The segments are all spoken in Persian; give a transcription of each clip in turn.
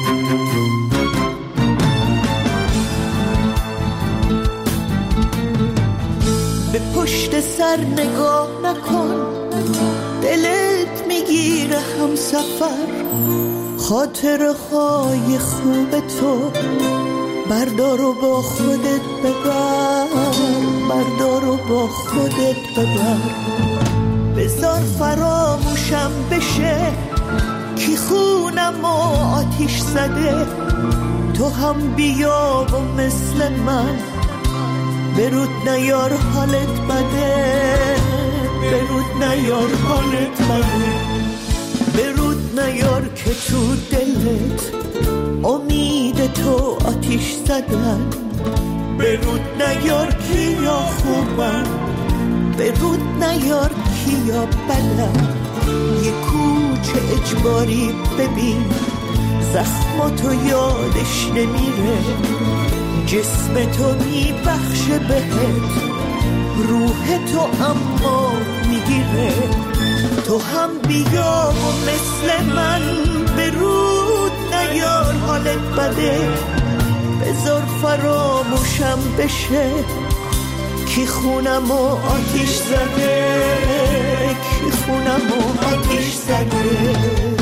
به پشت سر نگاه نکن، دلت میگیره هم سفر. خاطره های خوب تو بردار و با خودت ببر، بردار و با خودت ببر. بذار فراموشم بشه کی خونم و آتیش زده. تو هم بیا و مثل من برود نیار حالت بده، برود نیار حالت بده. برود نیار که تو دلت امید تو آتیش زدن. برود نیار کیا خوبن، برود نیار کیا بدن. یه کوچه اجباری ببین زخماتو یادش نمیره. جسم تو میبخشه بهت، روح تو اما میگیره. تو هم بیا و مثل من برود نیار حالت بده. بذار فراموشم بشه کی خونم و آتیش زده، کی خونم و آتیش زده.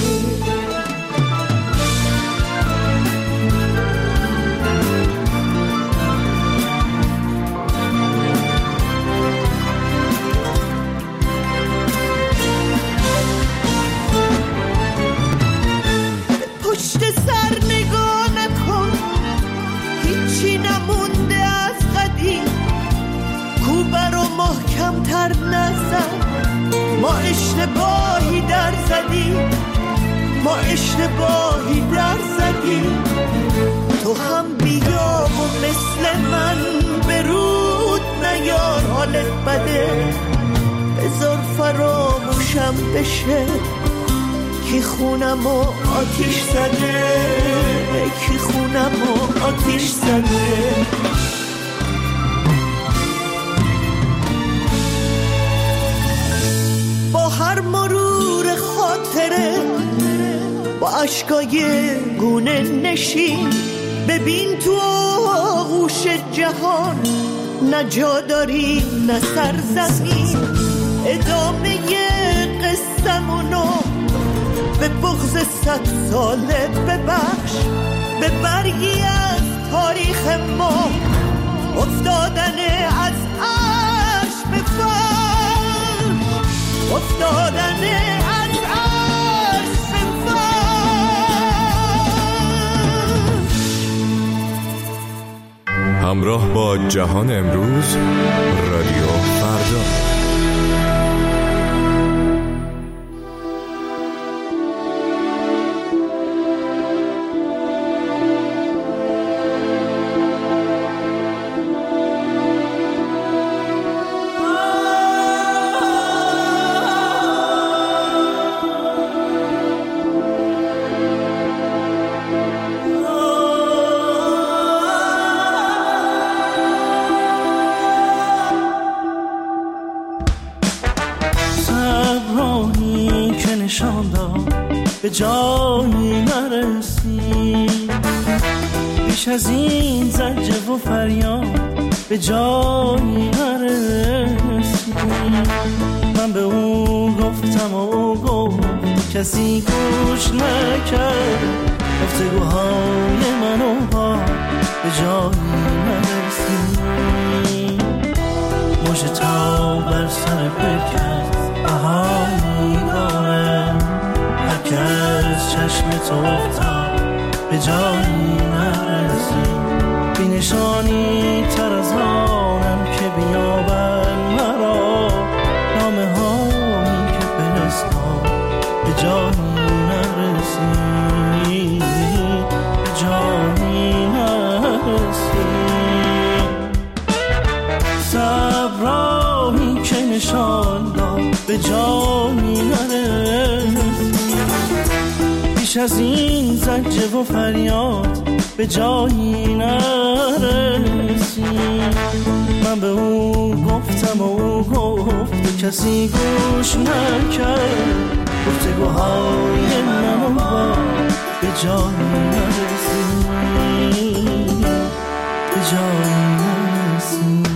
پشت سر نگاه نکن، هیچی نمونده از قدیم. کوبه رو محکم تر نزن، ما اشتباهی در زدیم، ما اشتباهی در زدیم. تو هم بیا و مثل من برود نیار حالت بده. بذار فراموشم بشه کی خونم و آتیش زده، کی خونم و آتیش زده. با هر مرور خاطره با اشکای گونه نشین. ببین تو آغوش جهان نه جا داری نه سرزمین. ادامه قصه‌مونو به بغض 100 ساله ببخش. به برگی از تاریخ ما افتادن از عرش به فرش، افتادن از عرش به فرش. همراه با جهان امروز، رادیو فردا. به جایی نرسید، بیش از این زجه و فریاد به جایی نرسید. من به او گفتم و او گفت، کسی گوش نکرد. گفتگوهای من و با به جایی نرسید. مژه‌تا بر سر بکرد بهایی دارم، که از چشم تو افتاد به جایی نرسید. بی نشانی تر از آنم که بیابن مرا، نامه هایی که فرستاد به جایی نرسید، به جایی نرسید. صبرایی که نشان داد به جایی نرسید. بیش از این زجه و فریاد به جایی نرسید. من به او گفتم و او گفت، کسی گوش نکرد. گفتگوهای من و با به جایی نرسید، به جایی نرسید.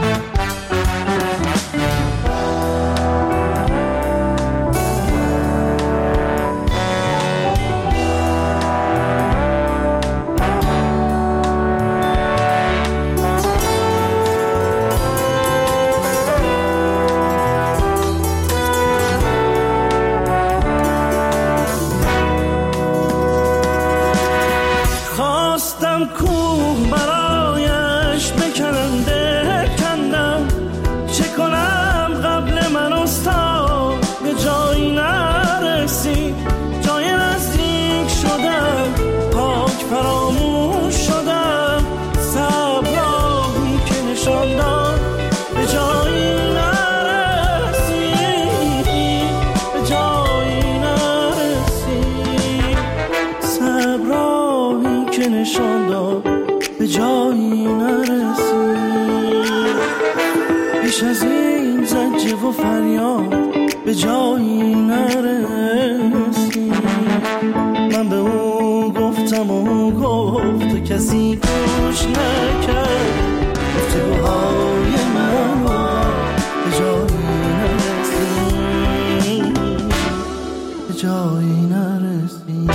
به جایی نرسی. من به او گفتم و او گفت و کسی گوش نکرد. گفتگوهای من به جایی نرسی، به جایی نرسی.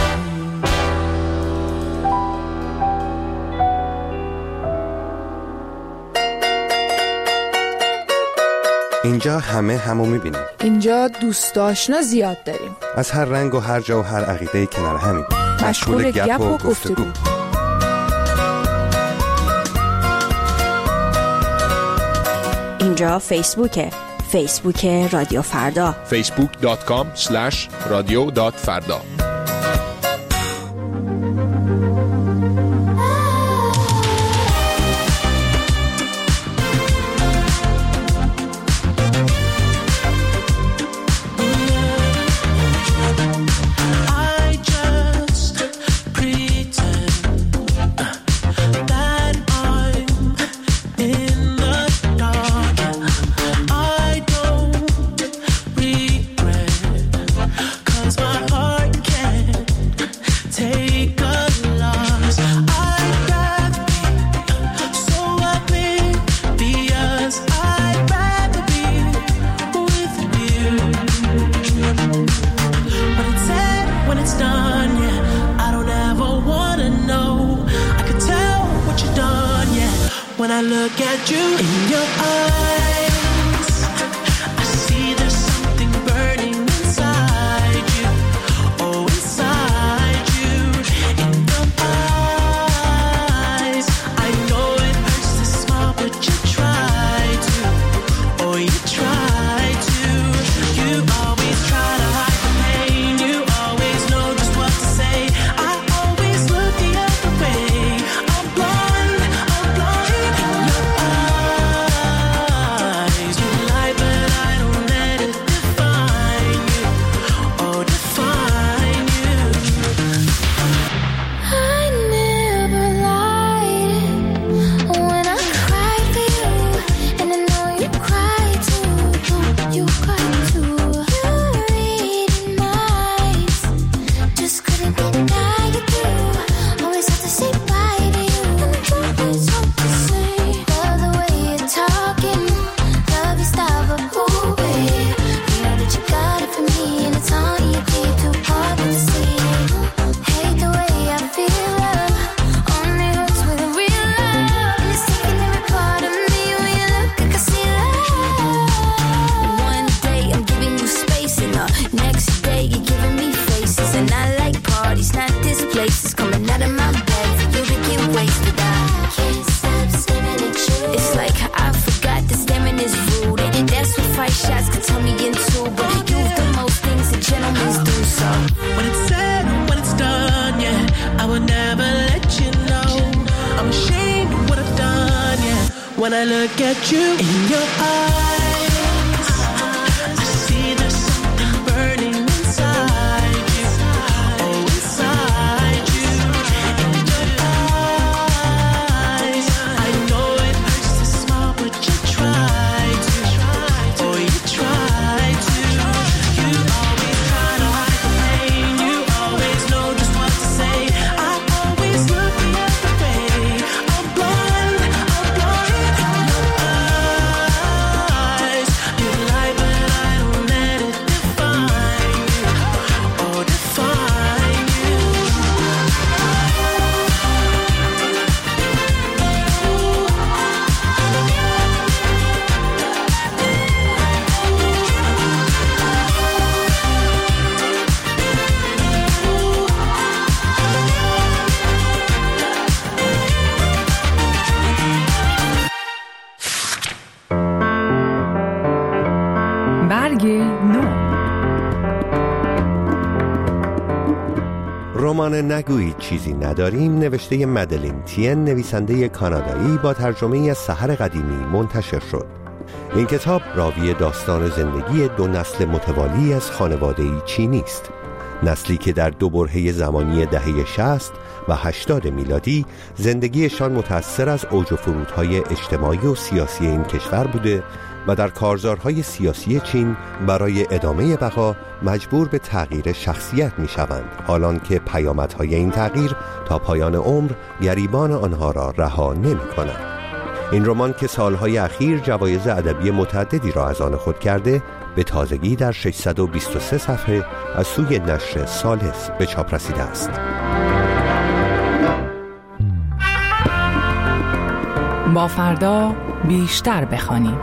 اینجا همه همو میبینیم. اینجا دوست آشنا زیاد داریم. از هر رنگ و هر جا و هر عقیده کنار همیم. مشغول گپ و گفتگو. اینجا فیسبوکه. فیسبوک رادیو فردا. facebook.com/radio.farda. When I look at you in your eyes, I see there's something burning inside you. Oh, inside you. In your eyes, I know it hurts to smile, but you try to. Oh, you try to. You always try to رمان نگویید چیزی نداریم نوشته مدلین تین، نویسنده کانادایی، با ترجمه از سحر قدیمی منتشر شد. این کتاب راوی داستان زندگی دو نسل متوالی از خانواده‌ای چینی است. نسلی که در دو برهه زمانی دهه 60 و 80 میلادی زندگیشان متأثر از اوج و فرودهای اجتماعی و سیاسی این کشور بوده و در کارزارهای سیاسی چین برای ادامه بقا مجبور به تغییر شخصیت می شوند، حالان که پیامدهای این تغییر تا پایان عمر گریبان آنها را رها نمی کنند. این رمان که سالهای اخیر جوایز ادبی متعددی را از آن خود کرده، به تازگی در 623 صفحه از سوی نشر ثالث به چاپ رسیده است. با فردا بیشتر بخوانیم.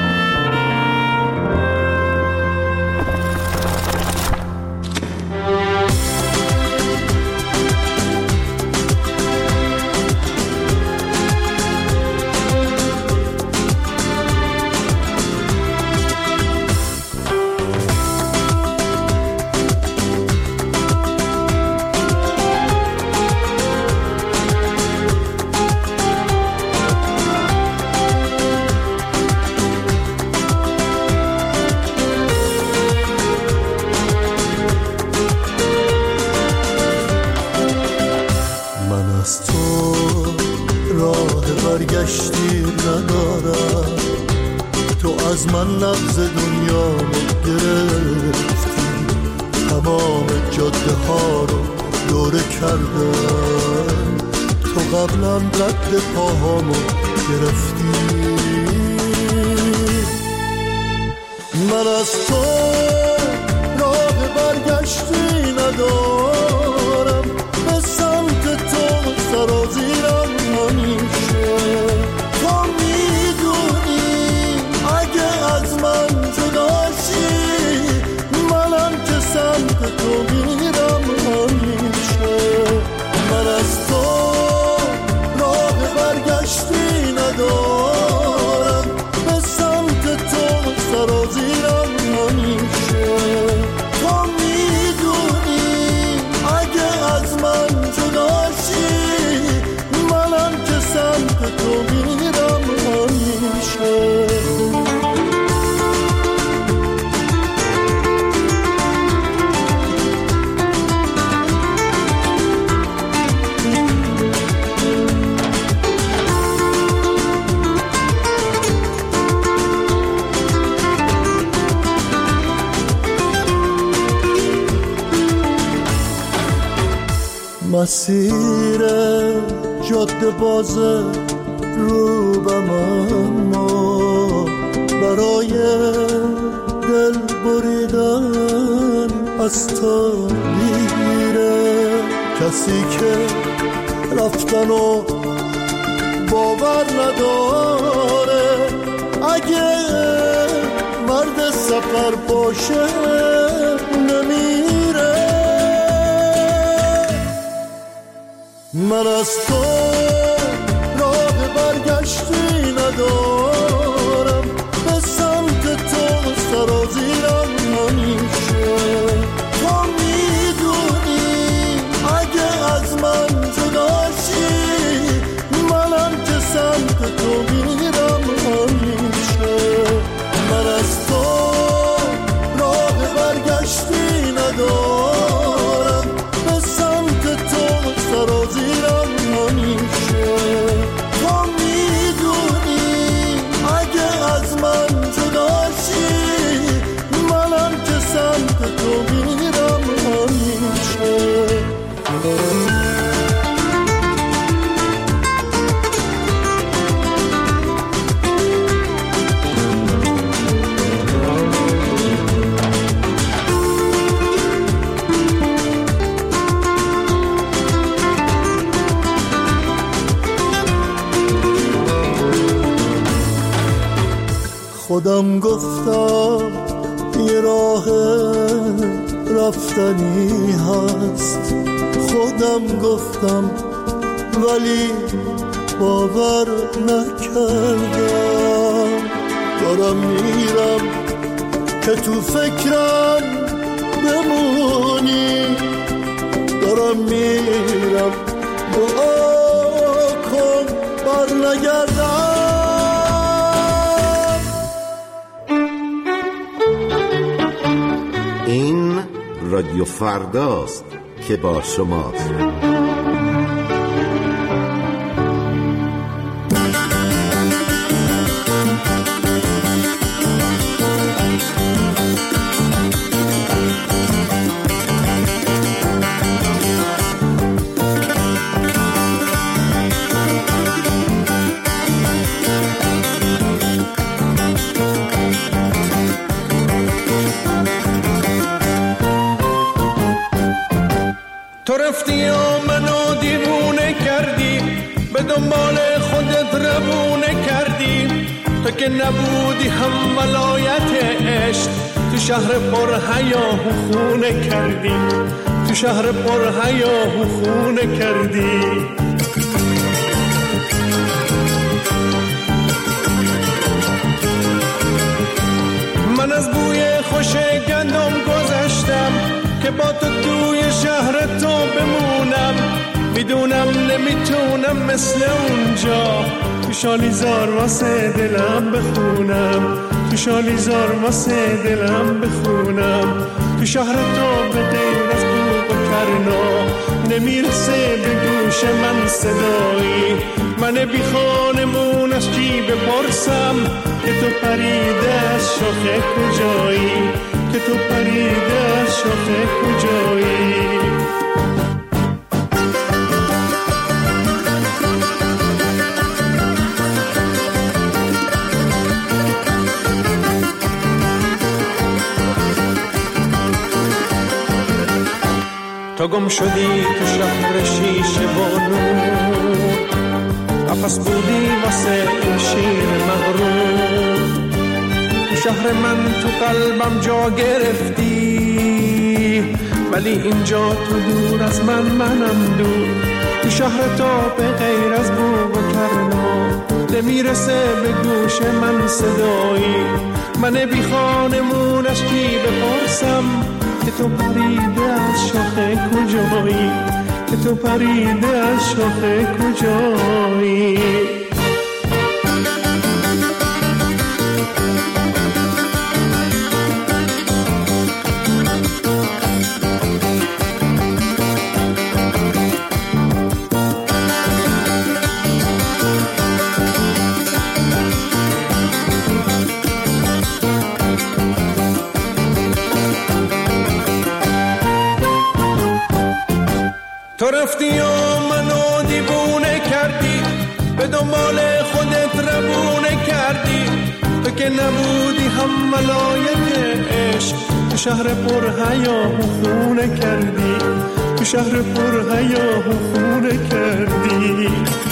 برگشتی ندارم، تو از من نبض دنیا رو گرفتی، تمام جاده ها رو دوره کردم، تو قبلا رد پاهامو گرفتی. من از تو راه برگشتی ندارم، به سمت تو سرازیرم همیشه. تو میدونی اگه از من جداشی، منم که سمت تو میرم همیشه. من از تو راه برگشتی ندارم، به سمت تو سرازیرم همیشه. تو میدونی اگه از من جداشی، منم که سمت تو میرم همیشه. مسیر جاده بازه رو بم، اما برای دل بریدن از تو دیره. کسی که رفتن و باور نداره، اگه مرد سفر باشه نمیره. من از تو راه برگشتی ندارم، به سمت تو سرازیرم همیشه. تو میدونی اگه از من جداشی، منم که سمت تو میرم همیشه. من از تو راه برگشتی ندارم، به سمت تو سرازیرم همیشه. تو میدونی اگه از من جداشی، منم که سمت تو میرم همیشه. خودم گفتم یه راه رفتنی هست، خودم گفتم ولی باور نکردم. دارم میرم که تو فکرم بمونی، دارم دارم میرم، دعا کن بر نگردم. این رادیو فرداست که با شماست. تو رفتی و منو دیوونه کردی، به دنبال خودت روونه کردی. تو که نبودی هم ولایت عشق، تو شهر پر هیاهو خونه کردی، تو شهر پر هیاهو خونه کردی. من از بوی خوش گندم گذشتم که با تو توی شهر تو بمونم. میدونم نمیتونم مثل اونجا تو شالیزار واسه دلم بخونم، تو شالیزار واسه دلم بخونم. تو شهر تو به غیر از بوق و کرنا نمیرسه به گوش من صدایی. من بی خانمون از کی بپرسم که تو پریده از شاخه کجایی، که تو پریده از شاخه کجایی. تو گم شدی تو شهر شیشه و نور، قفس بودی واسه این شیر مغرور. تو شهر من تو قلبم جا گرفتی، ولی اینجا تو دور از منم دور. تو شهر تو به غیر از بوق و کرنا نمیرسه به گوش من صدایی. من بی خانمونش کی بپرسم که تو پریده از شاخه کجایی، که تو پریده از شاخه کجایی. تو رفتی و منو دیوونه کردی، به دنبال خودت روونه کردی. تو که نبودی هم ولایت عشق، تو شهر پر هیاهو خونه کردی، تو شهر پر هیاهو خونه کردی.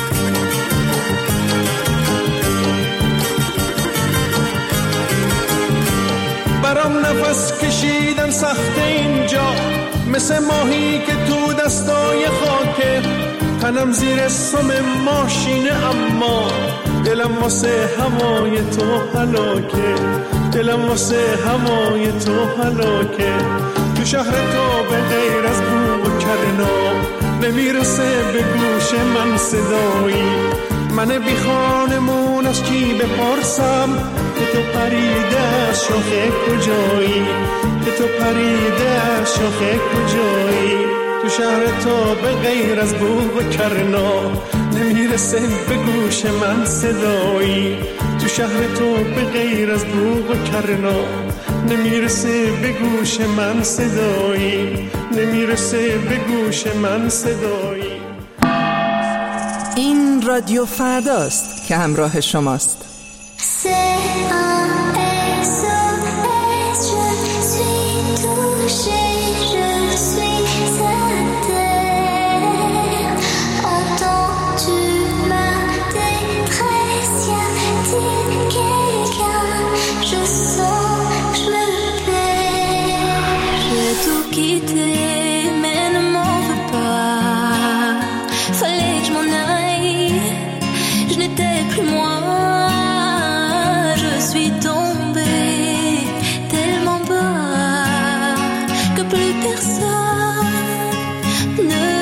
برام نفس کشیدن سخته اینجا، مثل ماهی که تو دستای خاکه. تنم زیر سم ماشینه اما دلم واسه هوای تو هلاکه، دلم واسه هوای تو هلاکه. تو شهر تو به غیر از بوق و کرنا نمیرسه به گوش من صدایی. من بی خانمون از کی بپرسم که تو پریده از شاخه کجایی، که تو پریده از شاخه کجایی. تو شهر تو به غیر از بوق و کرنا نمیرسه به گوش من صدایی. تو شهر تو به غیر از بوق و کرنا نمیرسه به گوش من صدایی، نمیرسه به گوش من صدایی. این رادیو فرداست که همراه شماست. Personne ne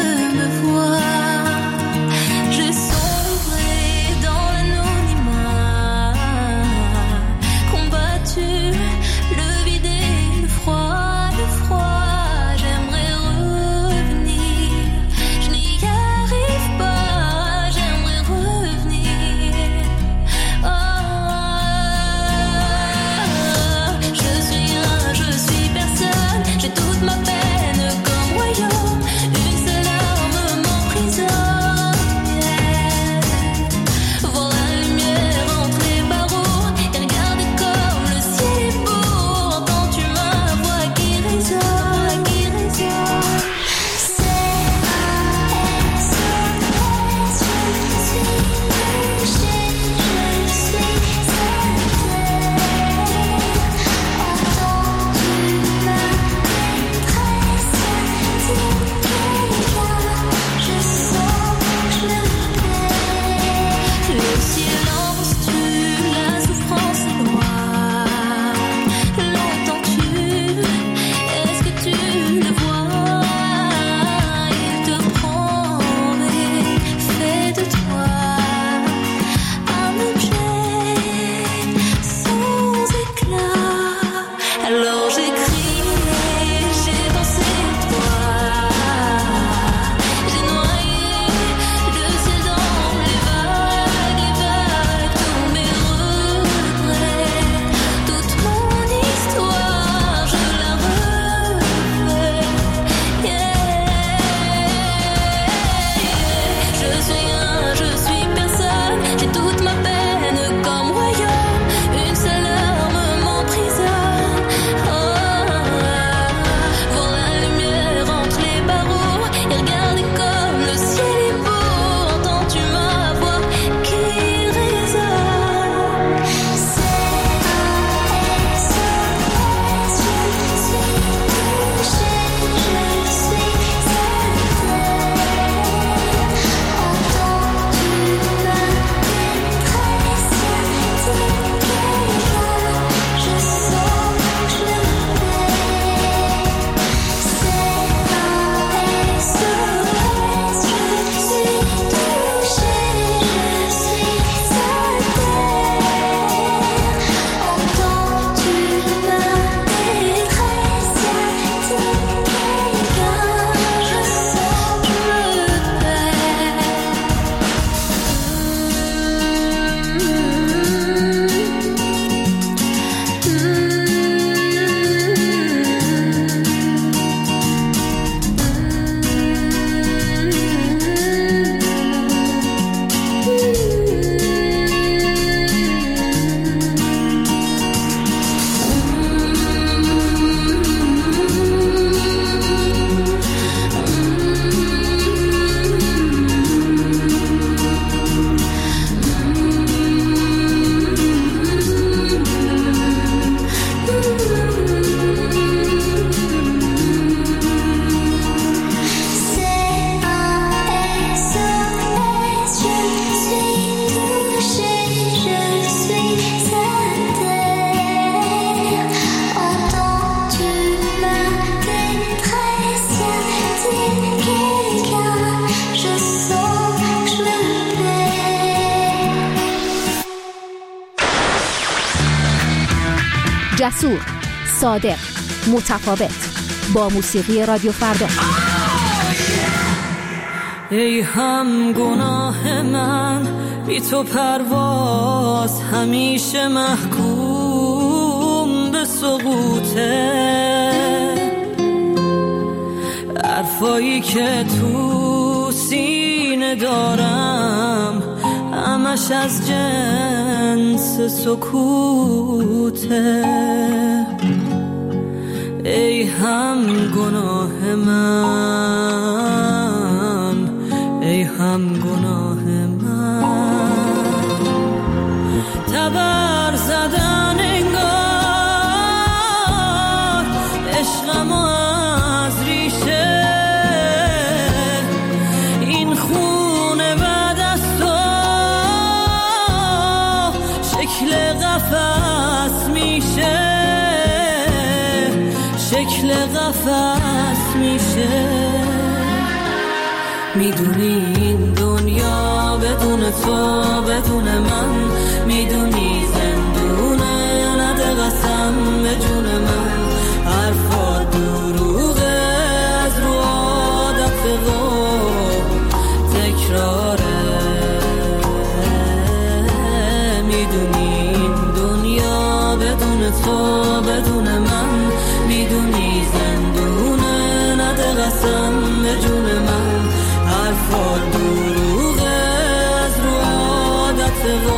جسور، صادق، متفاوت، با موسیقی رادیو فردا. ای هم گناه من، بی تو پرواز همیشه محکوم به سقوطه. حرفایی که تو سینه دارم همش از جنس سکوته. ای هم گناه من، ای هم گناه من. تبر زدن انگار عشقم از ریشه. این خونه بعد از تو شکل قفس میشه، شکل قفس میشه. میدونی این دنیا بدون تو، بدون من، میدونی زندونه، نده قسم به جون من. حرفا دروغه از رو عادت و تکراره. میدونی این دنیا بدون تو، بدون من، میدونی زندونه، نده قسم به جون من. حرفا دروغه از رو عادت و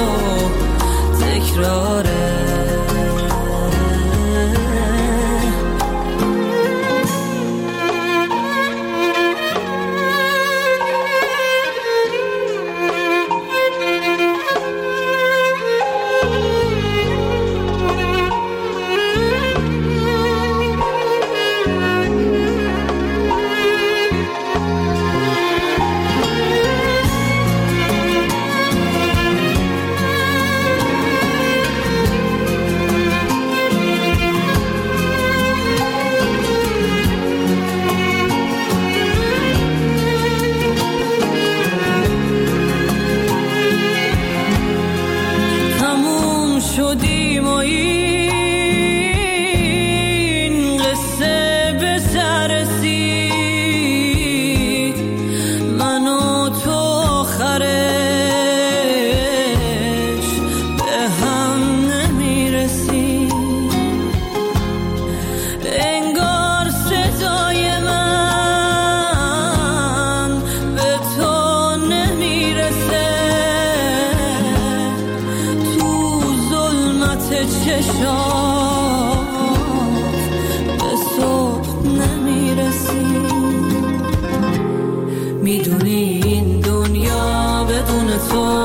تکراره. شدیم و این قصه به سر رسید. من و تو آخرش به هم نمیرسیم. انگار صدای من به تو نمیرسه. چشات به صبح نمیرسی. میدونی این دنیا بدون تو،